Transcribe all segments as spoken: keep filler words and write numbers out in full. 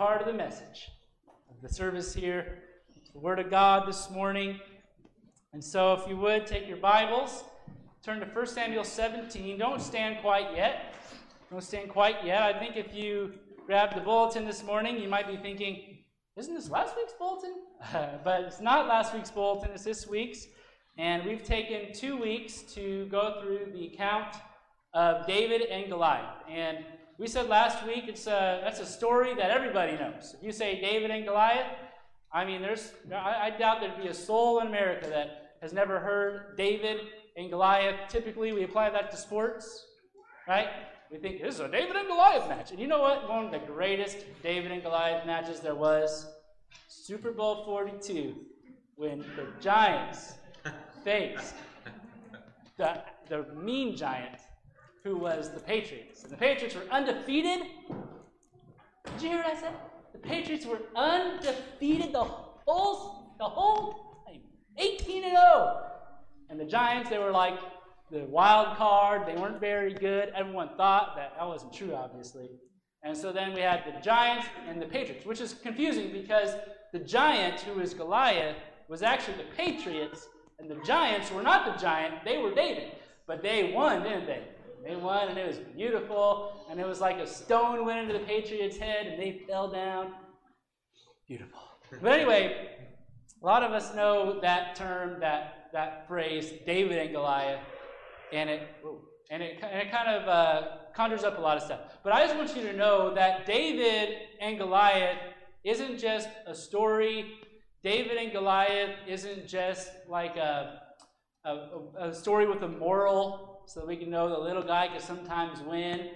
part of the message of the service here. It's the Word of God this morning. And so if you would, take your Bibles, turn to First Samuel seventeen. Don't stand quite yet. Don't stand quite yet. I think if you grabbed the bulletin this morning, you might be thinking, isn't this last week's bulletin? But it's not last week's bulletin, it's this week's. And we've taken two weeks to go through the account of David and Goliath. And we said last week, it's a, that's a story that everybody knows. If you say David and Goliath, I mean, there's I, I doubt there'd be a soul in America that has never heard David and Goliath. Typically, we apply that to sports, right? We think, this is a David and Goliath match. And you know what? One of the greatest David and Goliath matches there was, Super Bowl forty-two, when the Giants faced the, the mean giant, who was the Patriots. And the Patriots were undefeated. Did you hear what I said? The Patriots were undefeated the whole, the whole time. eighteen and oh. And the Giants, they were like the wild card. They weren't very good. Everyone thought that. That wasn't true, obviously. And so then we had the Giants and the Patriots, which is confusing because the giant, who is Goliath, was actually the Patriots, and the Giants were not the giant. They were David. But they won, didn't they? They won, and it was beautiful, and it was like a stone went into the Patriots' head, and they fell down. Beautiful. But anyway, a lot of us know that term, that that phrase, David and Goliath, and it and it and it kind of uh, conjures up a lot of stuff. But I just want you to know that David and Goliath isn't just a story. David and Goliath isn't just like a a, a story with a moral, so that we can know the little guy can sometimes win.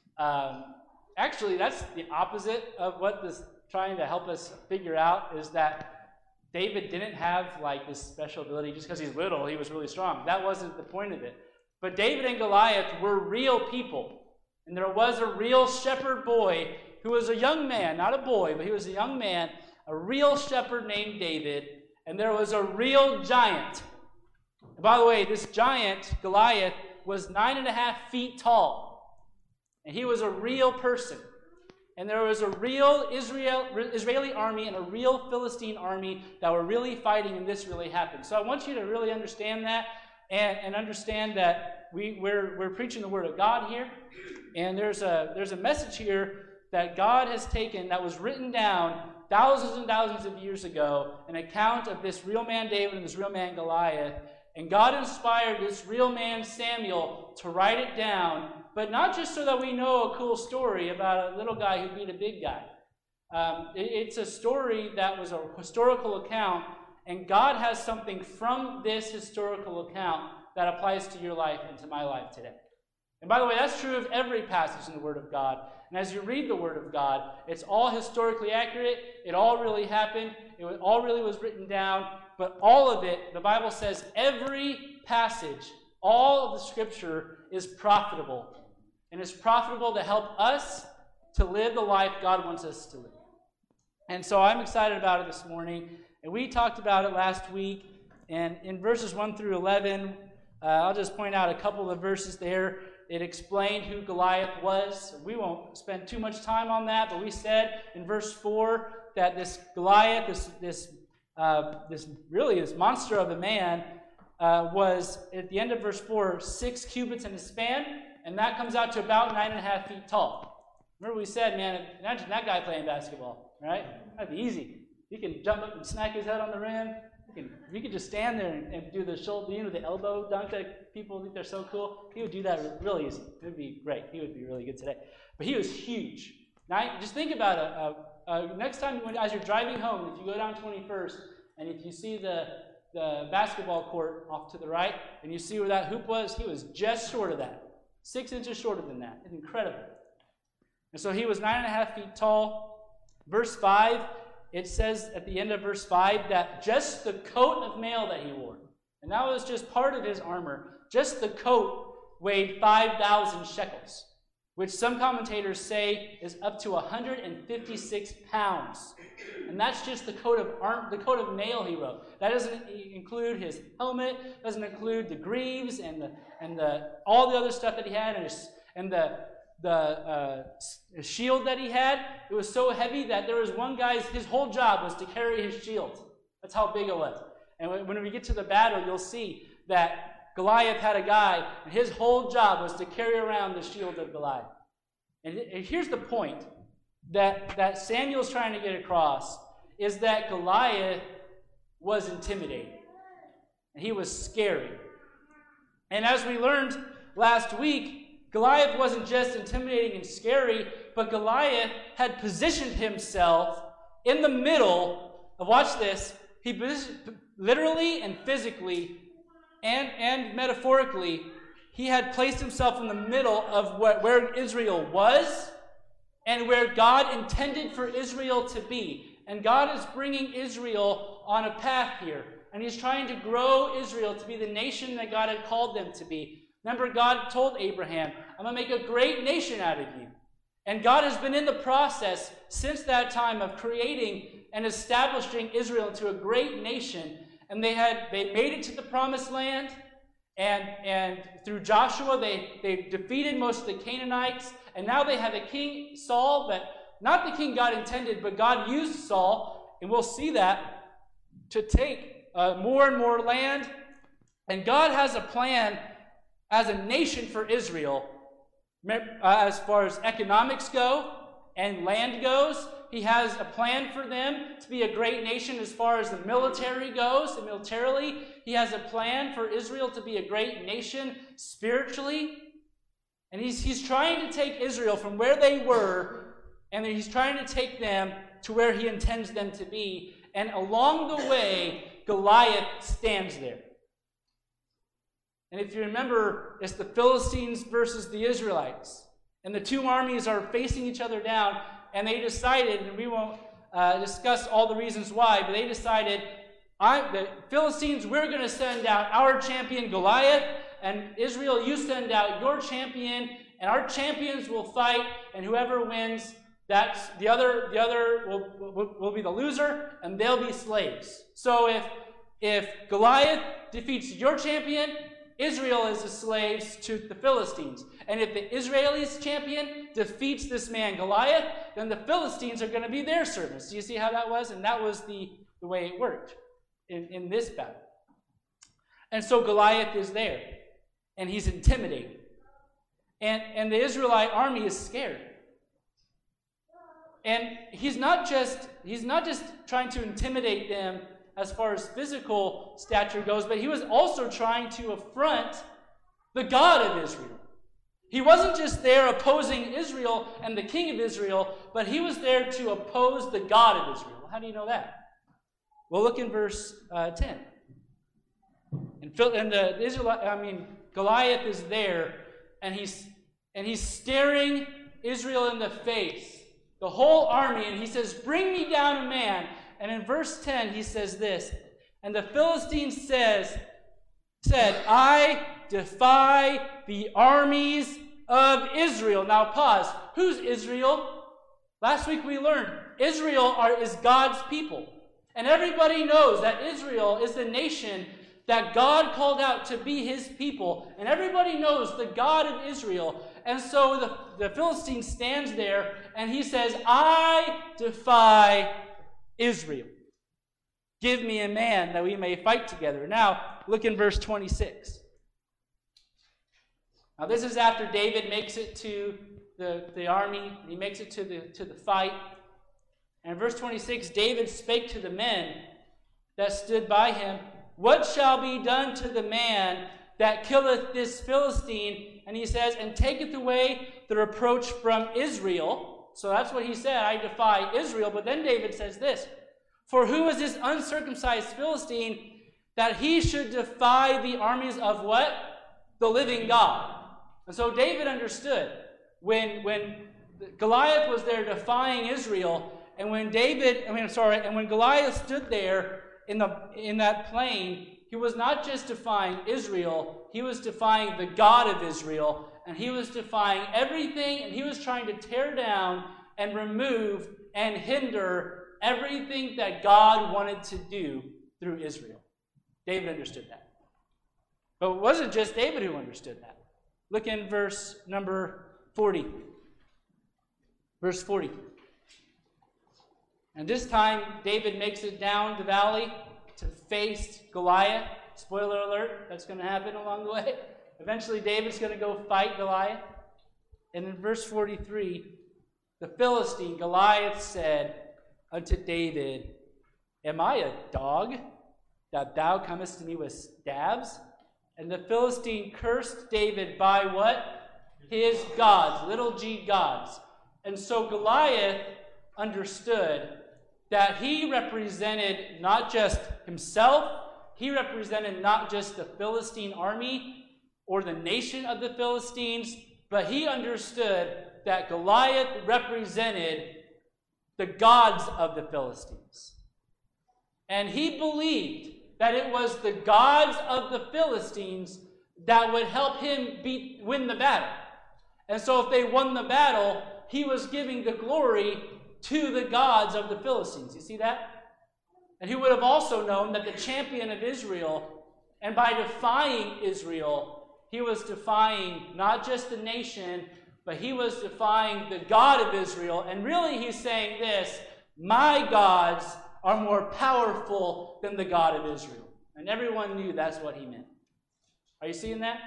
Um, actually, that's the opposite of what this trying to help us figure out, is that David didn't have like this special ability just because he's little, he was really strong. That wasn't the point of it. But David and Goliath were real people. And there was a real shepherd boy who was a young man, not a boy, but he was a young man, a real shepherd named David. And there was a real giant. And by the way, this giant, Goliath, was nine and a half feet tall. And he was a real person. And there was a real Israel, Israeli army and a real Philistine army that were really fighting, and this really happened. So I want you to really understand that and, and understand that we, we're, we're preaching the Word of God here. And there's a, there's a message here that God has taken that was written down thousands and thousands of years ago, an account of this real man David and this real man Goliath. And God inspired this real man, Samuel, to write it down, but not just so that we know a cool story about a little guy who beat a big guy. Um, it, it's a story that was a historical account, and God has something from this historical account that applies to your life and to my life today. And by the way, that's true of every passage in the Word of God. And as you read the Word of God, it's all historically accurate. It all really happened. It all really was written down. But all of it, the Bible says every passage, all of the Scripture is profitable. And it's profitable to help us to live the life God wants us to live. And so I'm excited about it this morning. And we talked about it last week. And in verses one through eleven, uh, I'll just point out a couple of verses there. It explained who Goliath was. We won't spend too much time on that, but we said in verse four that this Goliath, this this Uh, this really this monster of a man uh, was, at the end of verse four, six cubits in a span, and that comes out to about nine and a half feet tall. Remember we said, man, imagine that guy playing basketball, right? That'd be easy. He can jump up and smack his head on the rim. He can, we could just stand there and, and do the shoulder, you know, the elbow dunk that people think they're so cool. He would do that really easy. It would be great. He would be really good today. But he was huge. Now, just think about it. Uh, uh, next time when, as you're driving home, if you go down twenty-first, and if you see the, the basketball court off to the right, and you see where that hoop was, he was just short of that. Six inches shorter than that. It's incredible. And so he was nine and a half feet tall. Verse five, it says at the end of verse five that just the coat of mail that he wore, and that was just part of his armor, just the coat weighed five thousand shekels, which some commentators say is up to one hundred fifty-six pounds. And that's just the coat of arm, the coat of mail he wrote. That doesn't include his helmet, doesn't include the greaves and the and the all the other stuff that he had, and, his, and the the uh, shield that he had, it was so heavy that there was one guy's, his whole job was to carry his shield. That's how big it was. And when we get to the battle, you'll see that Goliath had a guy, and his whole job was to carry around the shield of Goliath. And here's the point that, that Samuel's trying to get across, is that Goliath was intimidating. And he was scary. And as we learned last week, Goliath wasn't just intimidating and scary, but Goliath had positioned himself in the middle of, watch this, he literally and physically and, and metaphorically, he had placed himself in the middle of what, where Israel was and where God intended for Israel to be. And God is bringing Israel on a path here. And he's trying to grow Israel to be the nation that God had called them to be. Remember, God told Abraham, I'm going to make a great nation out of you. And God has been in the process since that time of creating and establishing Israel into a great nation. And they had they made it to the promised land. And, and through Joshua, they, they defeated most of the Canaanites. And now they have a king, Saul, but not the king God intended, but God used Saul. And we'll see that to take uh, more and more land. And God has a plan as a nation for Israel, uh, as far as economics go and land goes. He has a plan for them to be a great nation as far as the military goes. And militarily, he has a plan for Israel to be a great nation spiritually. And he's, he's trying to take Israel from where they were, and he's trying to take them to where he intends them to be. And along the way, Goliath stands there. And if you remember, it's the Philistines versus the Israelites. And the two armies are facing each other down, and they decided, and we won't uh, discuss all the reasons why, but they decided, I, the Philistines, we're going to send out our champion Goliath, and Israel, you send out your champion, and our champions will fight, and whoever wins, that's the other, the other will, will, will be the loser, and they'll be slaves. So if, if Goliath defeats your champion, Israel is the slaves to the Philistines. And if the Israelis champion defeats this man Goliath, then the Philistines are going to be their servants. Do you see how that was? And that was the, the way it worked in, in this battle. And so Goliath is there, and he's intimidating. And, and the Israelite army is scared. And he's not just he's not just trying to intimidate them as far as physical stature goes, but he was also trying to affront the God of Israel. He wasn't just there opposing Israel and the king of Israel, but he was there to oppose the God of Israel. How do you know that? Well, look in verse uh, ten. And, and the Israelite, I mean, Goliath is there, and he's and he's staring Israel in the face, the whole army, and he says, "Bring me down a man." And in verse ten, he says this, and the Philistine says, said, "I defy the armies of Israel." Now pause. Who's Israel? Last week we learned Israel are, is God's people. And everybody knows that Israel is the nation that God called out to be his people. And everybody knows the God of Israel. And so the, the Philistine stands there and he says, "I defy Israel. Give me a man that we may fight together." Now, look in verse twenty-six. Now, this is after David makes it to the, the army. He makes it to the, to the fight. And in verse twenty-six, David spake to the men that stood by him, "What shall be done to the man that killeth this Philistine?" And he says, "And taketh away the reproach from Israel." So that's what he said, "I defy Israel." But then David says this, "For who is this uncircumcised Philistine that he should defy the armies of" what? "The living God." And so David understood when, when Goliath was there defying Israel, and when David, I mean, sorry, and when Goliath stood there in the in that plain, he was not just defying Israel, he was defying the God of Israel, and he was defying everything, and he was trying to tear down and remove and hinder everything that God wanted to do through Israel. David understood that. But it wasn't just David who understood that. Look in verse number forty. Verse forty. And this time, David makes it down the valley to face Goliath. Spoiler alert, that's going to happen along the way. Eventually, David's going to go fight Goliath. And in verse forty-three, the Philistine, Goliath, said unto David, Am I a dog, that thou comest to me with stabs? And the Philistine cursed David by what? His gods, little g gods. And so Goliath understood that he represented not just himself, he represented not just the Philistine army or the nation of the Philistines, but he understood that Goliath represented the gods of the Philistines. And he believed that it was the gods of the Philistines that would help him beat, win the battle. And so if they won the battle, he was giving the glory to the gods of the Philistines. You see that? And he would have also known that the champion of Israel, and by defying Israel, he was defying not just the nation, but he was defying the God of Israel. And really he's saying this, my gods are more powerful than the God of Israel. And everyone knew that's what he meant. Are you seeing that?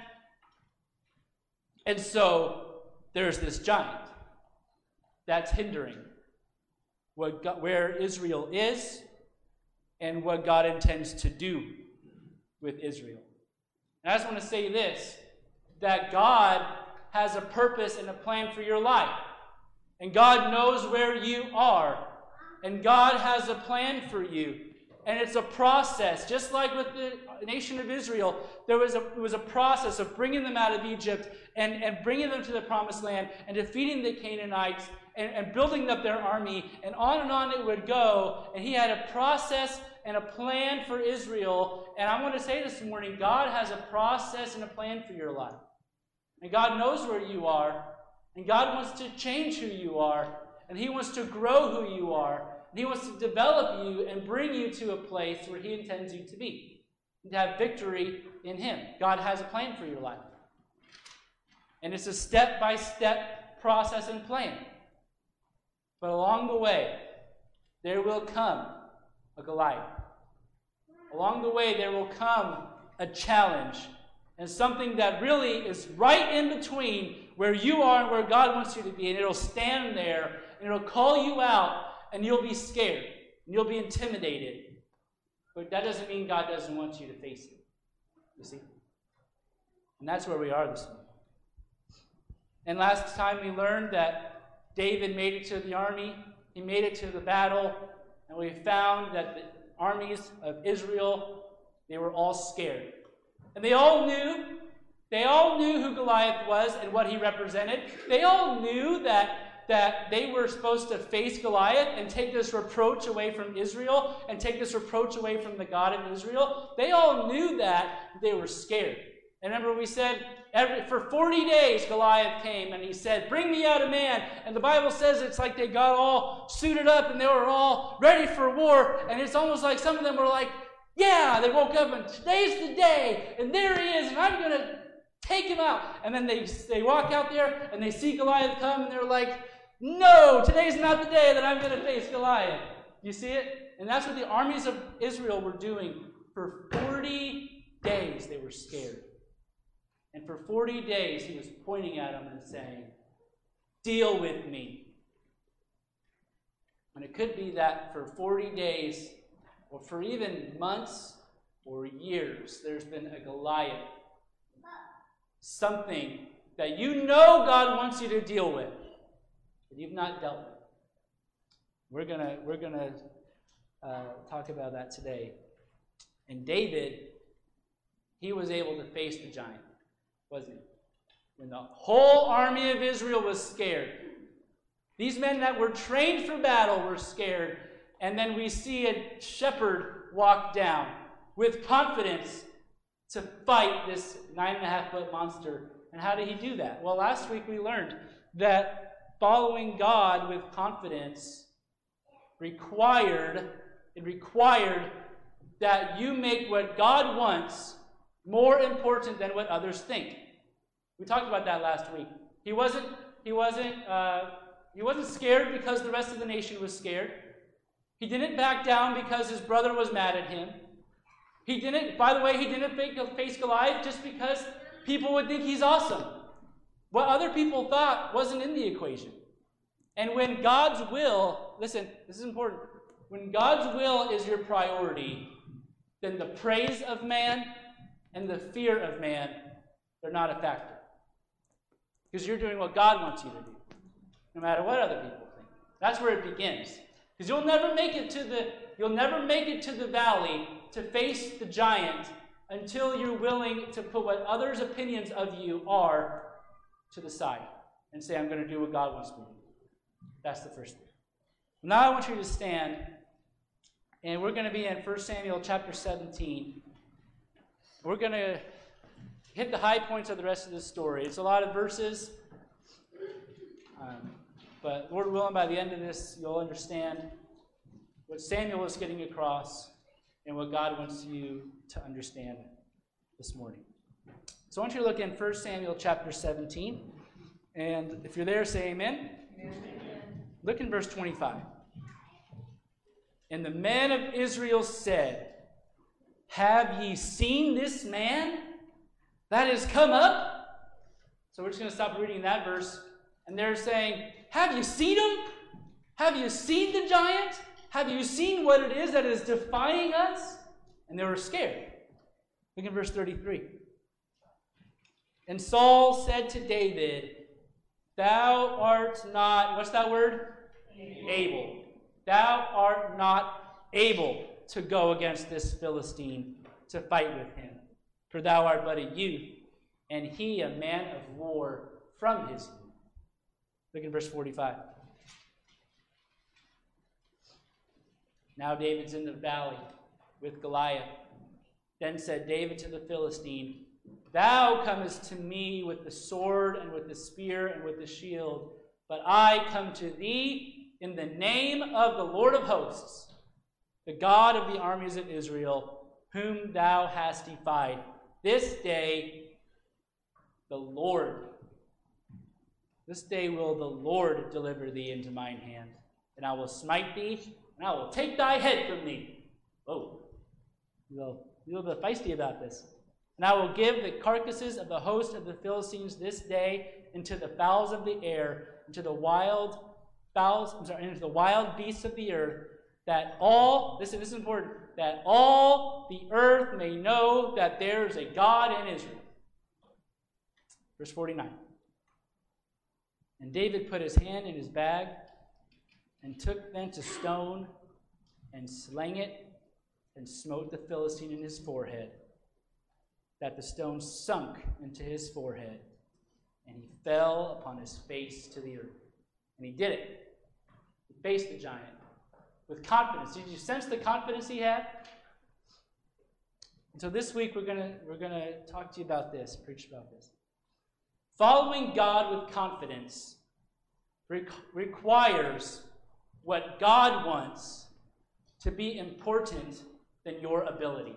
And so there's this giant that's hindering what God, where Israel is and what God intends to do with Israel. And I just want to say this, that God has a purpose and a plan for your life. And God knows where you are. And God has a plan for you. And it's a process. Just like with the nation of Israel, there was a, it was a process of bringing them out of Egypt and, and bringing them to the promised land and defeating the Canaanites and, and building up their army. And on and on it would go. And he had a process and a plan for Israel. And I want to say this morning, God has a process and a plan for your life. And God knows where you are. And God wants to change who you are. And he wants to grow who you are. And he wants to develop you and bring you to a place where he intends you to be. And to have victory in him. God has a plan for your life. And it's a step-by-step process and plan. But along the way, there will come a Goliath. Along the way, there will come a challenge. And something that really is right in between where you are and where God wants you to be. And it'll stand there, and it'll call you out, and you'll be scared, and you'll be intimidated. But that doesn't mean God doesn't want you to face it. You see? And that's where we are this morning. And last time we learned that David made it to the army. He made it to the battle. And we found that the armies of Israel, they were all scared. And they all knew, they all knew who Goliath was and what he represented. They all knew that that they were supposed to face Goliath and take this reproach away from Israel and take this reproach away from the God of Israel. They all knew that. They were scared. And remember we said, every, for forty days Goliath came and he said, bring me out a man. And the Bible says it's like they got all suited up and they were all ready for war. And it's almost like some of them were like, yeah, they woke up and today's the day. And there he is and I'm going to take him out. And then they, they walk out there and they see Goliath come and they're like, no, today's not the day that I'm going to face Goliath. You see it? And that's what the armies of Israel were doing. For forty days they were scared. And for forty days he was pointing at them and saying, deal with me. And it could be that for forty days, or for even months or years, there's been a Goliath. Something that you know God wants you to deal with. That you've not dealt with. We're gonna we're gonna uh, talk about that today. And David, he was able to face the giant, wasn't he? When the whole army of Israel was scared, these men that were trained for battle were scared, and then we see a shepherd walk down with confidence to fight this nine and a half foot monster. And how did he do that? Well, last week we learned that following God with confidence required, it required that you make what God wants more important than what others think. We talked about that last week. He wasn't, he wasn't uh, He wasn't scared because the rest of the nation was scared. He didn't back down because his brother was mad at him. He didn't, by the way, he didn't face Goliath just because people would think he's awesome. What other people thought wasn't in the equation. And when God's will, listen, this is important. When God's will is your priority, then the praise of man and the fear of man, they're not a factor. Because you're doing what God wants you to do, no matter what other people think. That's where it begins. Because you'll never make it to the you'll never make it to the valley to face the giant until you're willing to put what others' opinions of you are to the side and say, I'm going to do what God wants me to do. That's the first thing. Now I want you to stand, and we're going to be in First Samuel chapter seventeen. We're going to hit the high points of the rest of the story. It's a lot of verses, um, but Lord willing, by the end of this, you'll understand what Samuel is getting across and what God wants you to understand this morning. So I want you to look in First Samuel chapter seventeen, and if you're there, say amen. Amen. Look in verse twenty-five. And the men of Israel said, have ye seen this man that is come up? So we're just going to stop reading that verse. And they're saying, have you seen him? Have you seen the giant? Have you seen what it is that is defying us? And they were scared. Look at verse thirty-three. And Saul said to David, thou art not, what's that word? Able. Able. Thou art not able to go against this Philistine to fight with him. For thou art but a youth, and he a man of war from his youth. Look at verse forty-five. Now David's in the valley with Goliath. Then said David to the Philistine, thou comest to me with the sword and with the spear and with the shield, but I come to thee in the name of the Lord of hosts, the God of the armies of Israel, whom thou hast defied. This day the Lord, this day will the Lord deliver thee into mine hand, and I will smite thee, and I will take thy head from thee. Whoa. You're a little bit feisty about this. And I will give the carcasses of the host of the Philistines this day into the fowls of the air, into the wild fowls, I'm sorry, into the wild beasts of the earth, that all, listen, this is important, that all the earth may know that there is a God in Israel. Verse forty-nine. And David put his hand in his bag, and took thence a stone, and slang it, and smote the Philistine in his forehead, that the stone sunk into his forehead, and he fell upon his face to the earth. And he did it. He faced the giant with confidence. Did you sense the confidence he had? And so this week we're gonna we're gonna talk to you about this, preach about this. Following God with confidence re- requires what God wants to be important than your ability.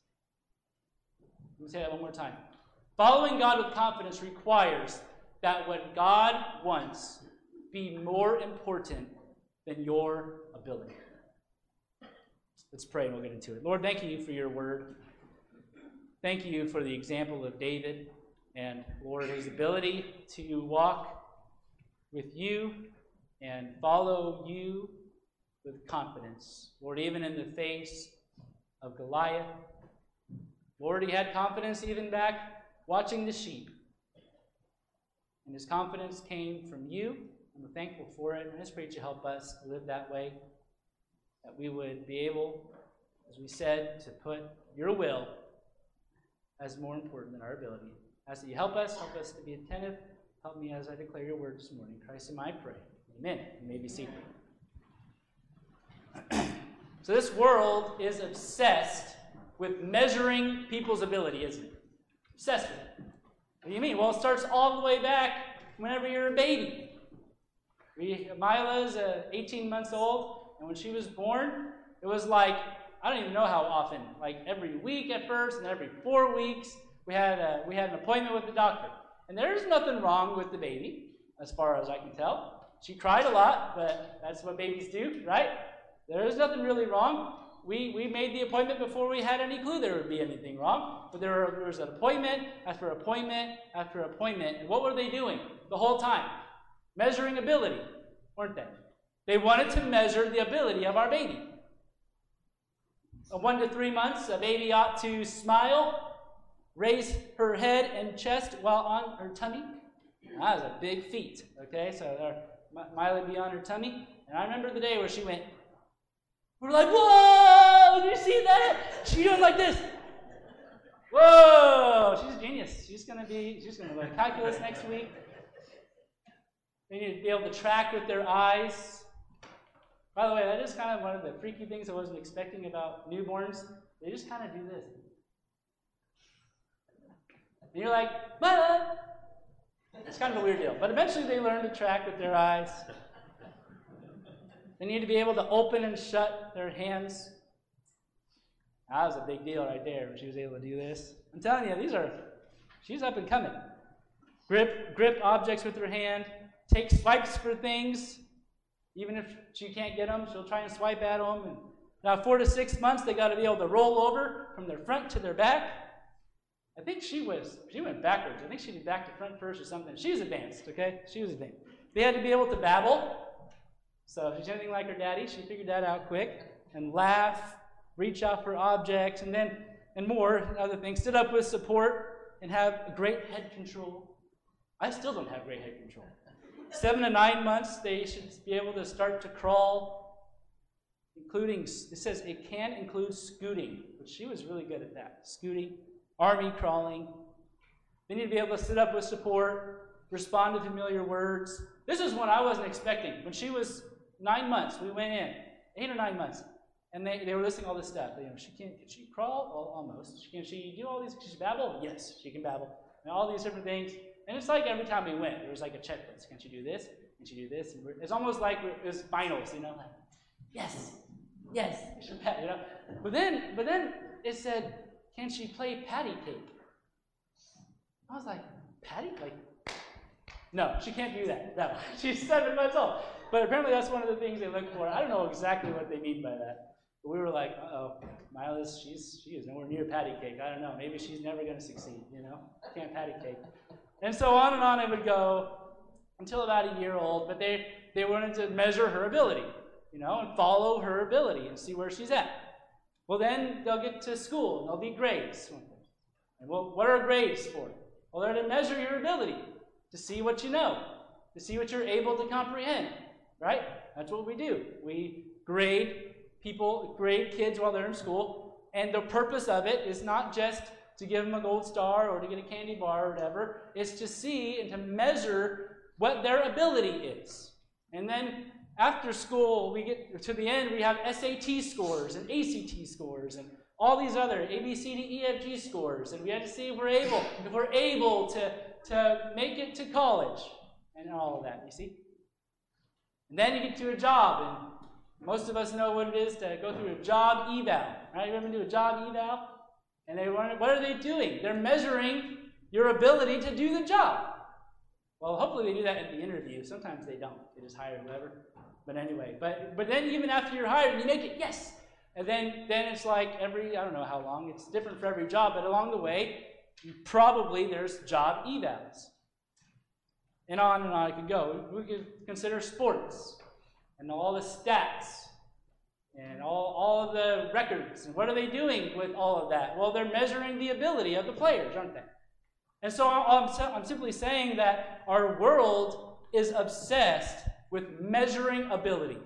Let me say that one more time. Following God with confidence requires that what God wants be more important than your ability. Let's pray and we'll get into it. Lord, thank you for your word. Thank you for the example of David and, Lord, his ability to walk with you and follow you with confidence. Lord, even in the face of Goliath, Lord, he had confidence even back watching the sheep. And his confidence came from you, and we're thankful for it. And I just pray that you help us live that way, that we would be able, as we said, to put your will as more important than our ability. I ask that you help us, help us to be attentive. Help me as I declare your word this morning. In Christ's name I pray. Amen. You may be seated. So this world is obsessed with measuring people's ability, isn't it? Obsessed with it. What do you mean? Well, it starts all the way back whenever you're a baby. We, Mila's uh, eighteen months old, and when she was born, it was like, I don't even know how often, like every week at first, and every four weeks, we had a, we had an appointment with the doctor. And there's nothing wrong with the baby, as far as I can tell. She cried a lot, but that's what babies do, right? There was nothing really wrong. We, we made the appointment before we had any clue there would be anything wrong. But there, were, there was an appointment after appointment after appointment. And what were they doing the whole time? Measuring ability, weren't they? They wanted to measure the ability of our baby. At one to three months, a baby ought to smile, raise her head and chest while on her tummy. That was a big feat, okay? So Miley would be on her tummy. And I remember the day where she went, we're like, whoa, did you see that? She's doing like this. Whoa, she's a genius. She's going to be, she's going to learn calculus next week. They need to be able to track with their eyes. By the way, that is kind of one of the freaky things I wasn't expecting about newborns. They just kind of do this. And you're like, Mama! It's kind of a weird deal. But eventually they learn to track with their eyes. They need to be able to open and shut their hands. That was a big deal right there when she was able to do this. I'm telling you, these are, she's up and coming. Grip, grip objects with her hand. Take swipes for things. Even if she can't get them, she'll try and swipe at them. And now, four to six months, they got to be able to roll over from their front to their back. I think she was, she went backwards. I think she did back to front first or something. She was advanced, okay? She was advanced. They had to be able to babble. So if she's anything like her daddy, she figured that out quick. And laugh, reach out for objects, and then, and more, other things. Sit up with support and have great head control. I still don't have great head control. Seven to nine months, they should be able to start to crawl, including, it says it can include scooting, which she was really good at that. Scooting, army crawling. They need to be able to sit up with support, respond to familiar words. This is one I wasn't expecting. When she was nine months, we went in, eight or nine months, and they, they were listing all this stuff. You know, she can, can she crawl? Well, almost. She, can she do all these? Can she babble? Yes, she can babble. And all these different things. And it's like every time we went, there was like a checklist. Can she do this? Can she do this? And it's almost like it was finals, you know, like, yes, yes, you know. But then, but then it said, can she play patty cake? I was like, patty? Like, no, she can't do that. No, she's seven months old. But apparently that's one of the things they look for. I don't know exactly what they mean by that. But we were like, uh-oh, Milas, she's she is nowhere near patty cake. I don't know. Maybe she's never going to succeed, you know? Can't patty cake. And so on and on it would go until about a year old. But they, they wanted to measure her ability, you know, and follow her ability and see where she's at. Well, then they'll get to school, and there'll be grades. And well, what are grades for? Well, they're to measure your ability, to see what you know, to see what you're able to comprehend, right? That's what we do. We grade people, grade kids while they're in school, and the purpose of it is not just to give them a gold star or to get a candy bar or whatever. It's to see and to measure what their ability is. And then after school, we get to the end, we have S A T scores and A C T scores and all these other A, B, C, D, E, F, G scores. And we have to see if we're able, if we're able to, to make it to college and all of that, you see? And then you get to a job, and most of us know what it is to go through a job eval, right? You ever do a job eval? And they want, what are they doing? They're measuring your ability to do the job. Well, hopefully they do that at the interview. Sometimes they don't. They just hire whoever. But anyway, but but then even after you're hired and you make it, yes. And then, then it's like every, I don't know how long, it's different for every job, but along the way, you probably there's job evals. And on and on it could go. We could consider sports and all the stats and all, all of the records. And what are they doing with all of that? Well, they're measuring the ability of the players, aren't they? And so I'm, I'm simply saying that our world is obsessed with measuring ability.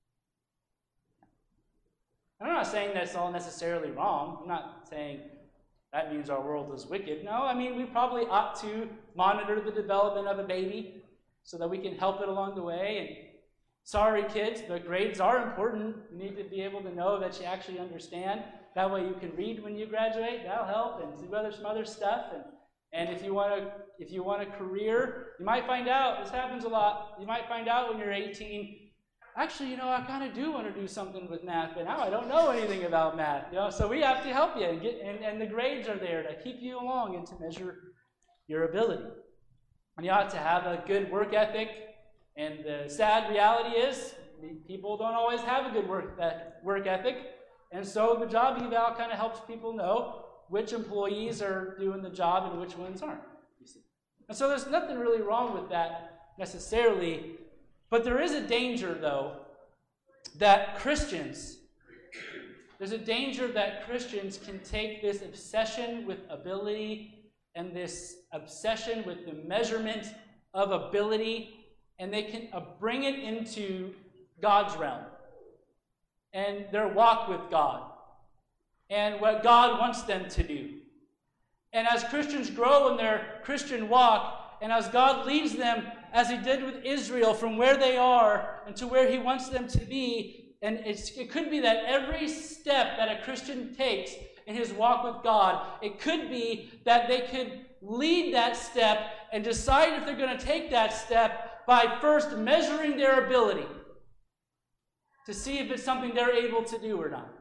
I'm not saying that's all necessarily wrong. I'm not saying that means our world is wicked. No, I mean, we probably ought to monitor the development of a baby so that we can help it along the way. And sorry, kids, the grades are important. You need to be able to know that you actually understand. That way you can read when you graduate. That'll help, and do other, some other stuff. And, and if you want to, if you want a career, you might find out, this happens a lot, you might find out when you're eighteen, actually, you know, I kind of do want to do something with math, but now I don't know anything about math. You know, so we have to help you, and, get, and, and the grades are there to keep you along and to measure your ability. And you ought to have a good work ethic And the sad reality is, people don't always have a good work, work ethic. And so the job eval kind of helps people know which employees are doing the job and which ones aren't. You see. And so there's nothing really wrong with that necessarily. But there is a danger, though, that Christians, there's a danger that Christians can take this obsession with ability and this obsession with the measurement of ability, and they can uh, bring it into God's realm and their walk with God and what God wants them to do. And as Christians grow in their Christian walk, and as God leads them, as he did with Israel, from where they are and to where he wants them to be, and it's, it could be that every step that a Christian takes in his walk with God, it could be that they could lead that step and decide if they're going to take that step by first measuring their ability to see if it's something they're able to do or not.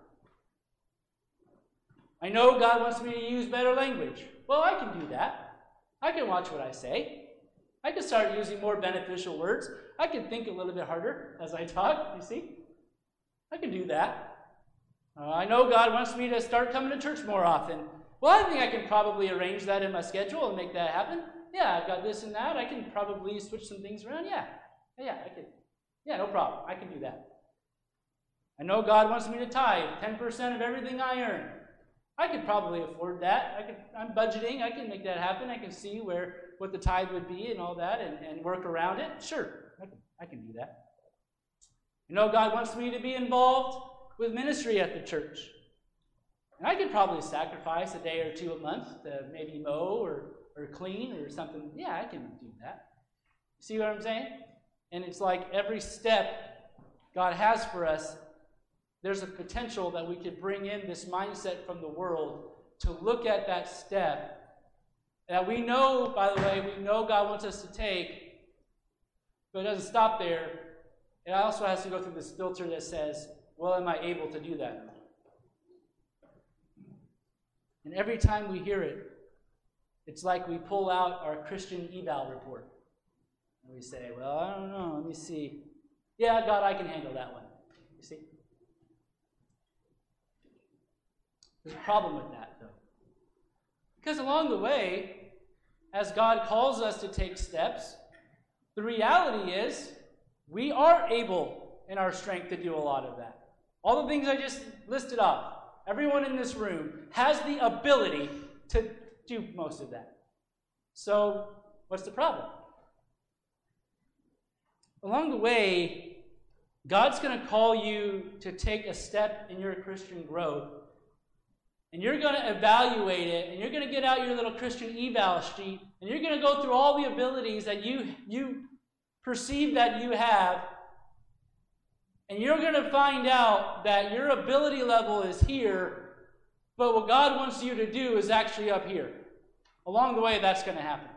I know God wants me to use better language. Well, I can do that. I can watch what I say. I can start using more beneficial words. I can think a little bit harder as I talk, you see. I can do that. Uh, I know God wants me to start coming to church more often. Well, I think I can probably arrange that in my schedule and make that happen. Yeah, I've got this and that. I can probably switch some things around. Yeah, yeah, I can. Yeah, no problem. I can do that. I know God wants me to tithe ten percent of everything I earn. I could probably afford that. I could, I'm budgeting. I can make that happen. I can see where what the tithe would be and all that and, and work around it. Sure, I can, I can do that. You know, God wants me to be involved with ministry at the church. And I could probably sacrifice a day or two a month to maybe mow or, or clean or something. Yeah, I can do that. See what I'm saying? And it's like every step God has for us, there's a potential that we could bring in this mindset from the world to look at that step that we know, by the way, we know God wants us to take, but it doesn't stop there. It also has to go through this filter that says, well, am I able to do that? And every time we hear it, it's like we pull out our Christian eval report. And we say, well, I don't know, let me see. Yeah, God, I can handle that one. You see? There's a problem with that, though. Because along the way, as God calls us to take steps, the reality is we are able in our strength to do a lot of that. All the things I just listed off, everyone in this room has the ability to do most of that. So, what's the problem? Along the way, God's going to call you to take a step in your Christian growth. And you're going to evaluate it, and you're going to get out your little Christian eval sheet, and you're going to go through all the abilities that you, you perceive that you have, and you're going to find out that your ability level is here, but what God wants you to do is actually up here. Along the way, that's going to happen.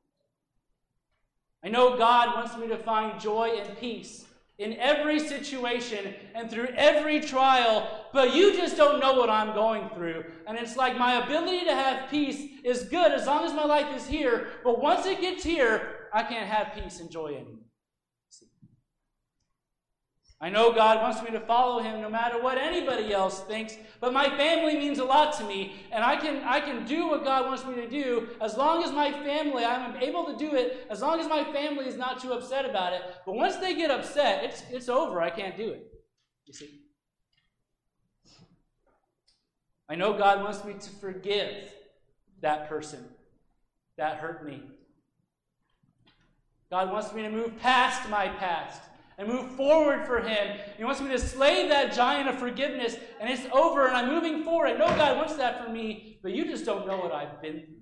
I know God wants me to find joy and peace in every situation and through every trial, but you just don't know what I'm going through. And it's like my ability to have peace is good as long as my life is here, but once it gets here, I can't have peace and joy anymore. See? I know God wants me to follow him no matter what anybody else thinks, but my family means a lot to me, and I can, I can do what God wants me to do as long as my family, I'm able to do it as long as my family is not too upset about it. But once they get upset, it's, it's over. I can't do it. You see? I know God wants me to forgive that person that hurt me. God wants me to move past my past and move forward for him. He wants me to slay that giant of forgiveness, and it's over, and I'm moving forward. I know God wants that for me, but you just don't know what I've been through.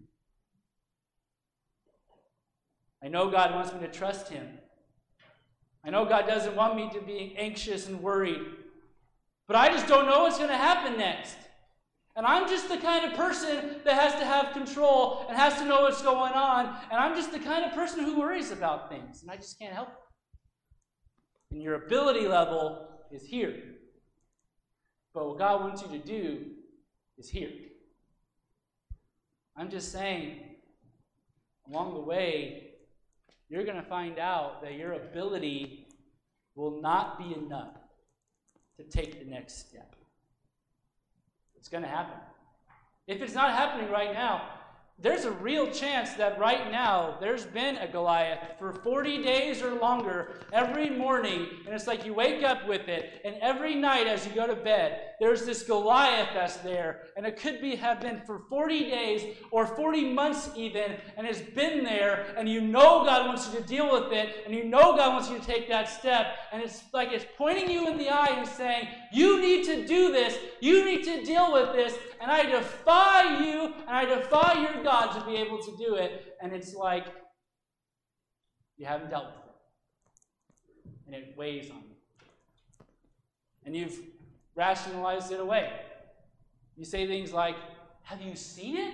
I know God wants me to trust him. I know God doesn't want me to be anxious and worried, but I just don't know what's going to happen next. And I'm just the kind of person that has to have control and has to know what's going on, and I'm just the kind of person who worries about things, and I just can't help it. And your ability level is here. But what God wants you to do is here. I'm just saying, along the way, you're going to find out that your ability will not be enough to take the next step. It's going to happen. If it's not happening right now, there's a real chance that right now there's been a Goliath for forty days or longer every morning, and it's like you wake up with it, and every night as you go to bed, there's this Goliath that's there, and it could be have been for forty days or forty months even, and it's been there, and you know God wants you to deal with it, and you know God wants you to take that step, and it's like it's pointing you in the eye and saying, you need to do this, you need to deal with this, and I defy you, and I defy your God to be able to do it. And it's like you haven't dealt with it. And it weighs on you. And you've rationalized it away. You say things like, have you seen it?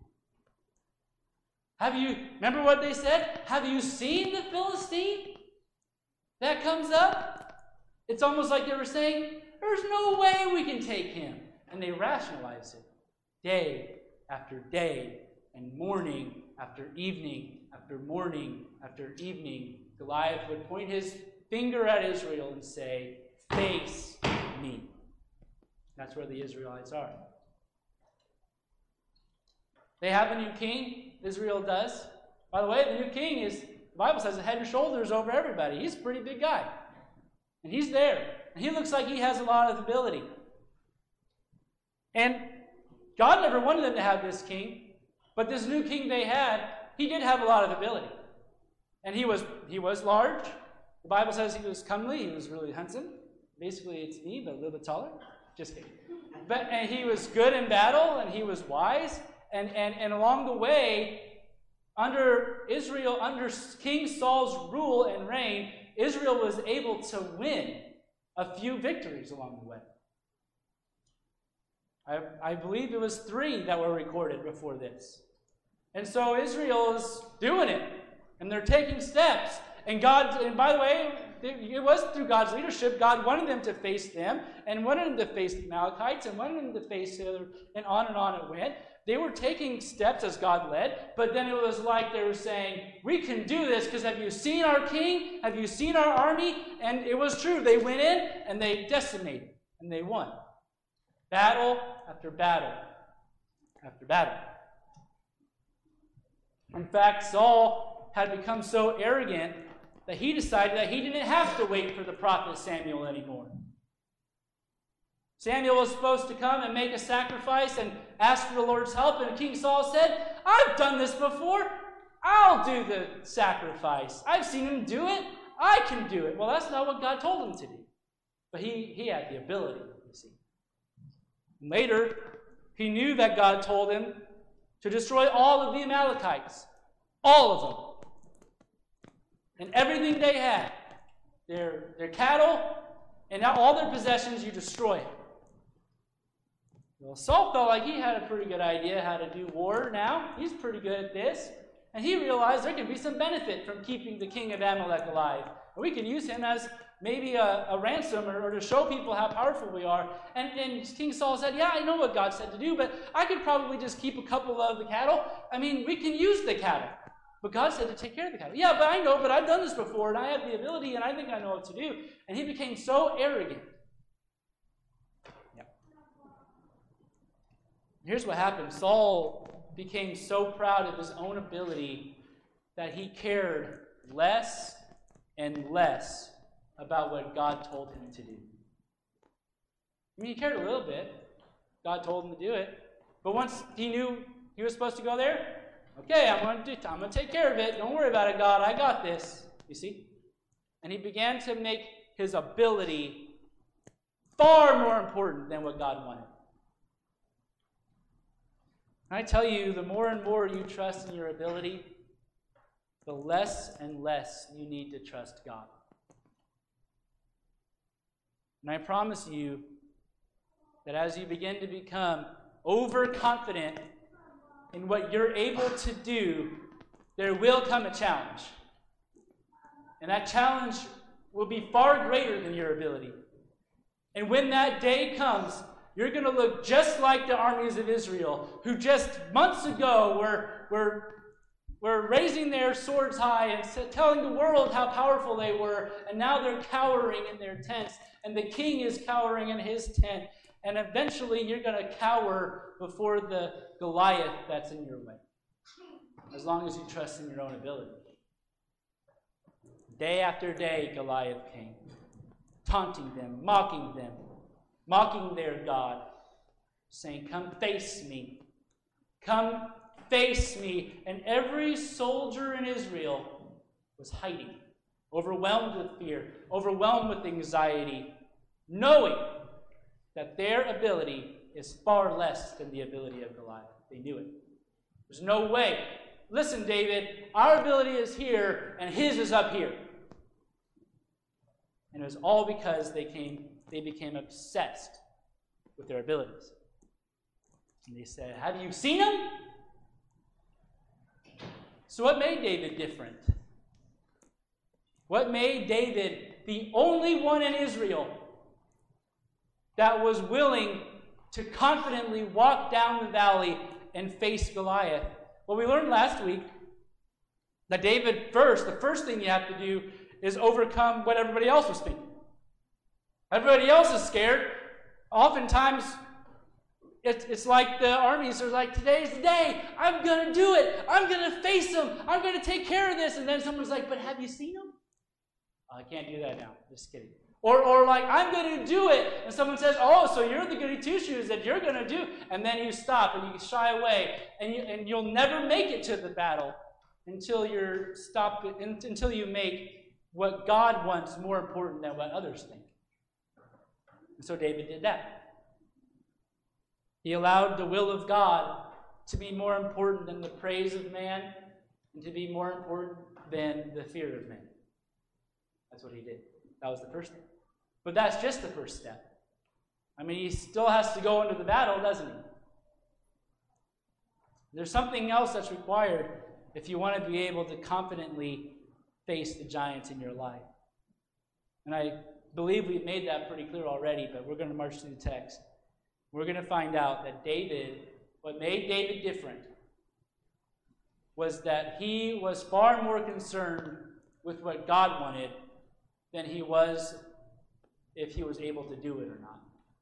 Have you, remember what they said? Have you seen the Philistine? That comes up. It's almost like they were saying, there's no way we can take him. And they rationalize it day after day and morning after evening after morning after evening. Goliath would point his finger at Israel and say, face me. That's where the Israelites are. They have a new king. Israel does. By the way, the new king is, the Bible says, head and shoulders over everybody. He's a pretty big guy. And he's there. And he looks like he has a lot of ability. And God never wanted them to have this king, but this new king they had, he did have a lot of ability. And he was he was large. The Bible says he was comely, he was really handsome. Basically, it's me, but a little bit taller. Just kidding. But and he was good in battle, and he was wise. And, and, and along the way, under Israel, under King Saul's rule and reign, Israel was able to win a few victories along the way. I, I believe it was three that were recorded before this. And so Israel is doing it. And they're taking steps. And God, and by the way, it was through God's leadership. God wanted them to face them, and wanted them to face the Amalekites, and wanted them to face the other, and on and on it went. They were taking steps as God led, but then it was like they were saying, we can do this because have you seen our king? Have you seen our army? And it was true. They went in, and they decimated, and they won. Battle after battle after battle. In fact, Saul had become so arrogant that he decided that he didn't have to wait for the prophet Samuel anymore. Samuel was supposed to come and make a sacrifice and ask for the Lord's help, and King Saul said, I've done this before. I'll do the sacrifice. I've seen him do it. I can do it. Well, that's not what God told him to do. But he, he had the ability, you see. Later, he knew that God told him to destroy all of the Amalekites. All of them. And everything they had. Their, their cattle and all their possessions, you destroy it. Well, Saul felt like he had a pretty good idea how to do war now. He's pretty good at this. And he realized there could be some benefit from keeping the king of Amalek alive. And we could use him as maybe a, a ransom or, or to show people how powerful we are. And, and King Saul said, yeah, I know what God said to do, but I could probably just keep a couple of the cattle. I mean, we can use the cattle. But God said to take care of the cattle. Yeah, but I know, but I've done this before, and I have the ability, and I think I know what to do. And he became so arrogant. Yeah. Here's what happened. Saul became so proud of his own ability that he cared less and less about what God told him to do. I mean, he cared a little bit. God told him to do it. But once he knew he was supposed to go there, okay, I'm going to do, I'm going to take care of it. Don't worry about it, God. I got this. You see? And he began to make his ability far more important than what God wanted. And I tell you, the more and more you trust in your ability, the less and less you need to trust God. And I promise you that as you begin to become overconfident in what you're able to do, there will come a challenge. And that challenge will be far greater than your ability. And when that day comes, you're going to look just like the armies of Israel, who just months ago were, were, were raising their swords high and telling the world how powerful they were, and now they're cowering in their tents, and the king is cowering in his tent, and eventually you're going to cower before the Goliath that's in your way, as long as you trust in your own ability. Day after day, Goliath came, taunting them, mocking them, mocking their God, saying, "Come face me. Come face me." And every soldier in Israel was hiding, overwhelmed with fear, overwhelmed with anxiety, knowing that their ability is far less than the ability of Goliath. They knew it. There's no way. Listen, David, our ability is here, and his is up here. And it was all because they came, they became obsessed with their abilities. And they said, "Have you seen him?" So what made David different? What made David the only one in Israel that was willing to confidently walk down the valley and face Goliath? Well, we learned last week that David first, the first thing you have to do is overcome what everybody else was thinking. Everybody else is scared. Oftentimes, it's, it's like the armies are like, "Today's the day. I'm going to do it. I'm going to face him. I'm going to take care of this." And then someone's like, "But have you seen him?" "Oh, I can't do that now. Just kidding." Or, or like, "I'm going to do it." And someone says, "Oh, so you're the goody two-shoes that you're going to do." And then you stop and you shy away. And, you, and you'll never make it to the battle until you're stopped, until you make what God wants more important than what others think. And so David did that. He allowed the will of God to be more important than the praise of man, and to be more important than the fear of man. That's what he did. That was the first thing. But that's just the first step. I mean, he still has to go into the battle, doesn't he? There's something else that's required if you want to be able to confidently face the giants in your life. And I believe we've made that pretty clear already, but we're going to march through the text. We're going to find out that David, what made David different, was that he was far more concerned with what God wanted than he was if he was able to do it or not.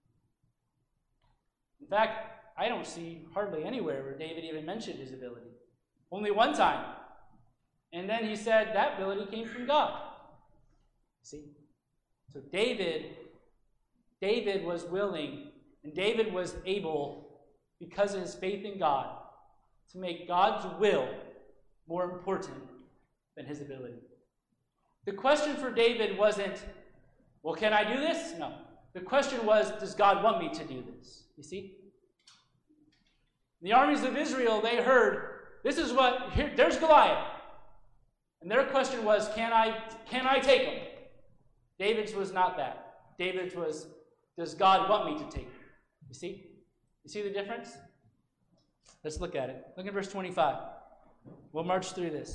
In fact, I don't see hardly anywhere where David even mentioned his ability. Only one time. And then he said that ability came from God. See? So David, David was willing, and David was able, because of his faith in God, to make God's will more important than his ability. The question for David wasn't, "Well, can I do this?" No. The question was, does God want me to do this? You see? The armies of Israel, they heard, this is what, here, there's Goliath. And their question was, can I, can I take him? David's was not that. David's was, does God want me to take him? You see? You see the difference? Let's look at it. Look at verse twenty-five. We'll march through this.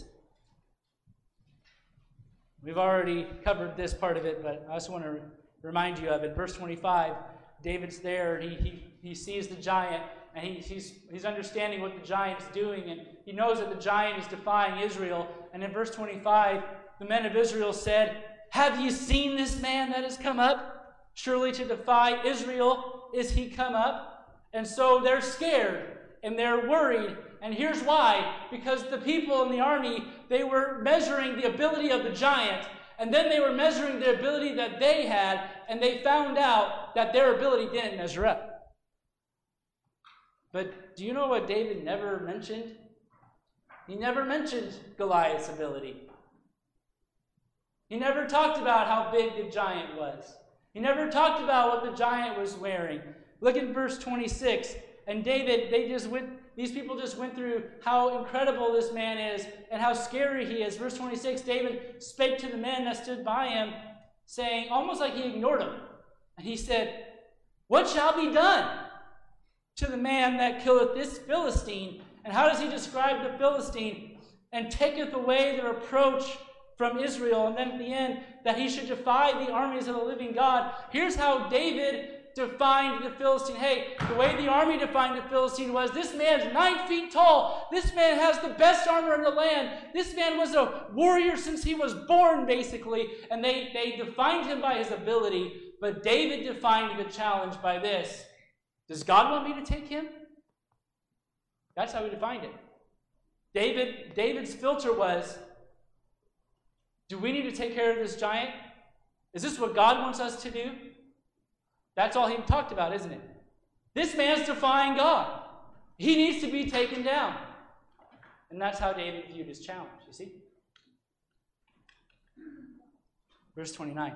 We've already covered this part of it, but I also want to remind you of it. Verse twenty-five, David's there. He, he, he sees the giant, and he, he's, he's understanding what the giant is doing, and he knows that the giant is defying Israel. And in verse twenty-five, the men of Israel said, "Have you seen this man that has come up? Surely to defy Israel is he come up." And so they're scared, and they're worried. And here's why. Because the people in the army, they were measuring the ability of the giant, and then they were measuring the ability that they had, and they found out that their ability didn't measure up. But do you know what David never mentioned? He never mentioned Goliath's ability. He never talked about how big the giant was. He never talked about what the giant was wearing. Look at verse twenty-six. And David, they just went, these people just went through how incredible this man is and how scary he is. Verse twenty-six, David spake to the men that stood by him, saying, almost like he ignored them. And he said, "What shall be done to the man that killeth this Philistine?" And how does he describe the Philistine? "And taketh away the reproach from Israel." And then at the end, that he should defy the armies of the living God. Here's how David defined the Philistine. Hey, the way the army defined the Philistine was, this man's nine feet tall. This man has the best armor in the land. This man was a warrior since he was born, basically. And they, they defined him by his ability. But David defined the challenge by this. Does God want me to take him? That's how he defined it. David, David's filter was, do we need to take care of this giant? Is this what God wants us to do? That's all he talked about, isn't it? This man's defying God. He needs to be taken down. And that's how David viewed his challenge, you see? Verse twenty-nine.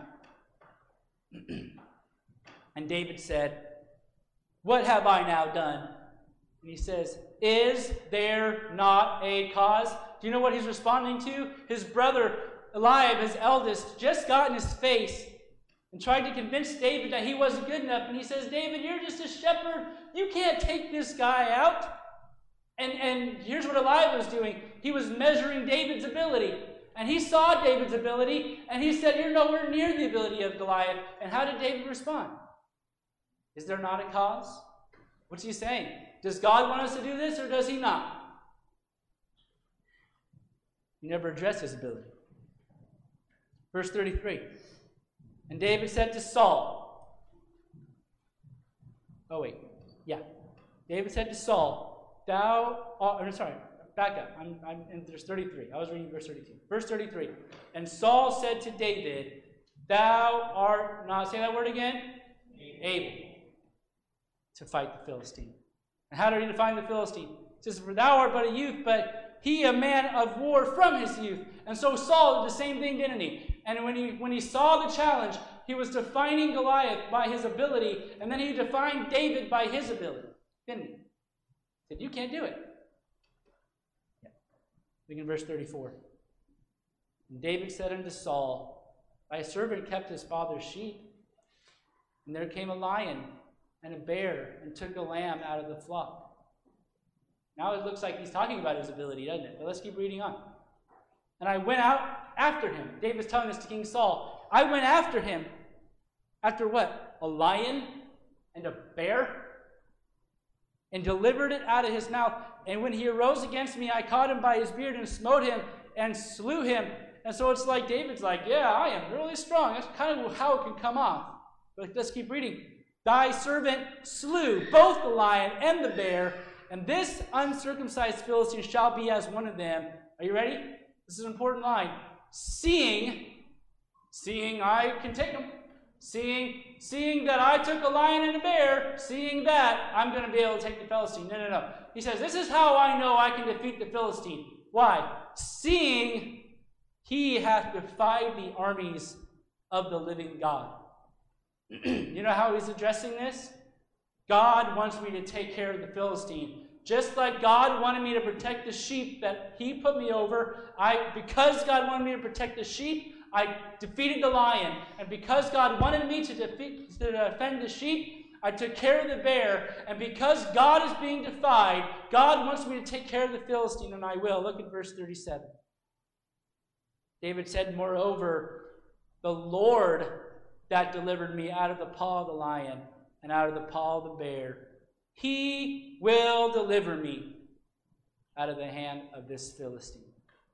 And David said, what have I now done? And he says, is there not a cause? Do you know what he's responding to? His brother Eliab, his eldest, just got in his face and tried to convince David that he wasn't good enough. And he says, David, you're just a shepherd. You can't take this guy out. And, and here's what Eliab was doing. He was measuring David's ability. And he saw David's ability, and he said, you're nowhere near the ability of Goliath. And how did David respond? Is there not a cause? What's he saying? Does God want us to do this, or does he not? He never addressed his ability. Verse thirty-three. And David said to Saul, oh wait, yeah. David said to Saul, thou, oh, I'm sorry, back up. I'm, I'm in verse thirty-three. I was reading verse thirty-two. Verse thirty-three. And Saul said to David, thou art not, say that word again, able to fight the Philistine. And how did he define the Philistine? He says, for thou art but a youth, but he a man of war from his youth. And so Saul did the same thing, didn't he? And when he, when he saw the challenge, he was defining Goliath by his ability, and then he defined David by his ability, didn't he? He said, you can't do it. Yeah. Look in verse thirty-four. And David said unto Saul, thy servant kept his father's sheep, and there came a lion and a bear and took a lamb out of the flock. Now it looks like he's talking about his ability, doesn't it? But let's keep reading on. And I went out after him. David's telling this to King Saul. I went after him. After what? A lion and a bear? And delivered it out of his mouth. And when he arose against me, I caught him by his beard and smote him and slew him. And so it's like David's like, yeah, I am really strong. That's kind of how it can come off. But let's keep reading. Thy servant slew both the lion and the bear, and this uncircumcised Philistine shall be as one of them. Are you ready? This is an important line. Seeing, seeing I can take them, seeing, seeing that I took a lion and a bear, seeing that I'm going to be able to take the Philistine. No, no, no. He says, this is how I know I can defeat the Philistine. Why? Seeing he hath defied the armies of the living God. You know how he's addressing this? God wants me to take care of the Philistine. Just like God wanted me to protect the sheep that he put me over, I, because God wanted me to protect the sheep, I defeated the lion. And because God wanted me to, defeat, to defend the sheep, I took care of the bear. And because God is being defied, God wants me to take care of the Philistine, and I will. Look at verse thirty-seven. David said, moreover, the Lord that delivered me out of the paw of the lion and out of the paw of the bear, he will deliver me out of the hand of this Philistine.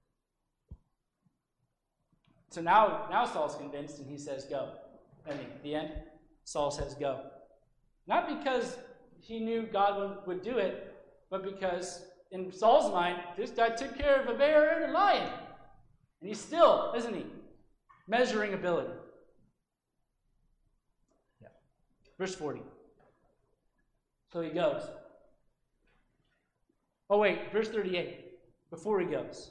So now, now Saul's convinced, and he says, go. I mean, at the end, Saul says, go. Not because he knew God would, would do it, but because in Saul's mind, this guy took care of a bear and a lion. And he's still, isn't he, measuring ability. Yeah. Verse forty. So he goes. Oh, wait, verse thirty-eight. Before he goes.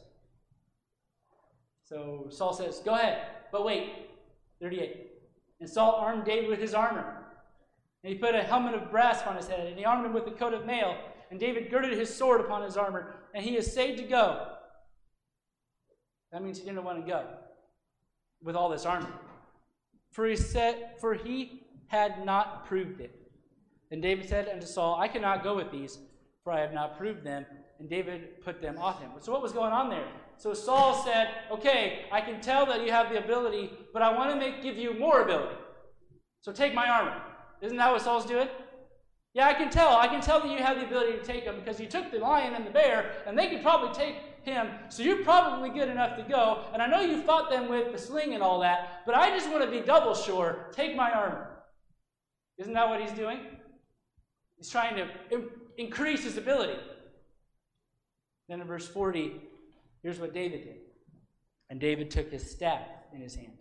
So Saul says, go ahead. But wait, thirty-eight. And Saul armed David with his armor. And he put a helmet of brass on his head. And he armed him with a coat of mail. And David girded his sword upon his armor. And he essayed to go. That means he didn't want to go with all this armor. For he said, for he had not proved it. And David said unto Saul, I cannot go with these, for I have not proved them. And David put them off him. So what was going on there? So Saul said, okay, I can tell that you have the ability, but I want to make give you more ability. So take my armor. Isn't that what Saul's doing? Yeah, I can tell. I can tell that you have the ability to take him because you took the lion and the bear, and they could probably take him, so you're probably good enough to go. And I know you fought them with the sling and all that, but I just want to be double sure. Take my armor. Isn't that what he's doing? He's trying to im- increase his ability. Then in verse forty, here's what David did. And David took his staff in his hand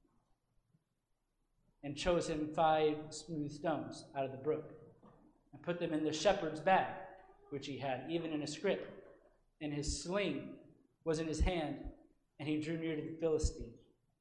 and chose him five smooth stones out of the brook and put them in the shepherd's bag, which he had, even in a scrip. And his sling was in his hand, and he drew near to the Philistine.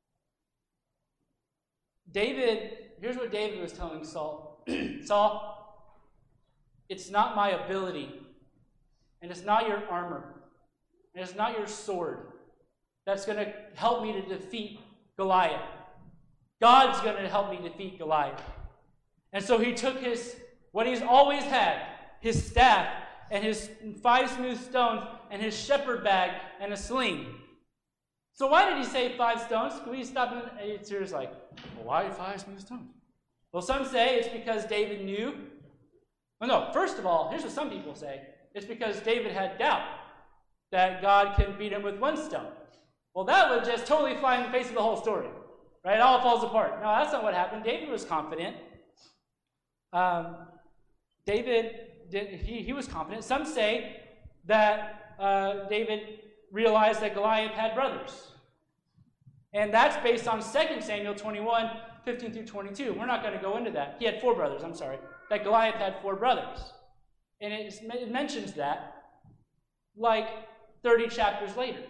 David, here's what David was telling Saul. Saul, it's not my ability, and it's not your armor, and it's not your sword that's going to help me to defeat Goliath. God's going to help me defeat Goliath. And so he took his, what he's always had, his staff, and his five smooth stones, and his shepherd bag, and a sling. So why did he say five stones? Can we stop and it's serious like, well, why five smooth stones? Well, some say it's because David knew. Well, no, first of all, here's what some people say. It's because David had doubt that God can beat him with one stone. Well, that would just totally fly in the face of the whole story. Right? It all falls apart. No, that's not what happened. David was confident. Um, David, did, he, he was confident. Some say that uh, David realized that Goliath had brothers. And that's based on Second Samuel twenty-one, fifteen through twenty-two. We're not going to go into that. He had four brothers, I'm sorry. That Goliath had four brothers. And it, it mentions that like thirty chapters later.